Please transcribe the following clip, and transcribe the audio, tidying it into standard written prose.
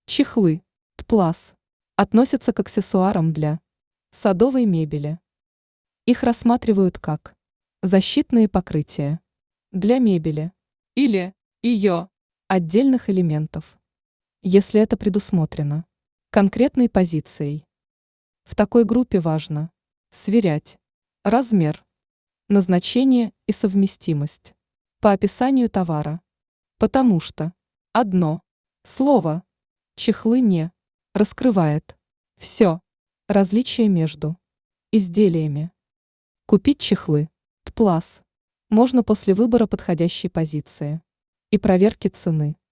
Чехлы, ТПЛАС, относятся к аксессуарам для садовой мебели. Их рассматривают как защитные покрытия для мебели или ее отдельных элементов, если это предусмотрено конкретной позицией. В такой группе важно сверять размер, назначение и совместимость по описанию товара, потому что одно слово «чехлы» не раскрывает все различия между изделиями. Купить чехлы ТПЛАС можно после выбора подходящей позиции и проверки цены.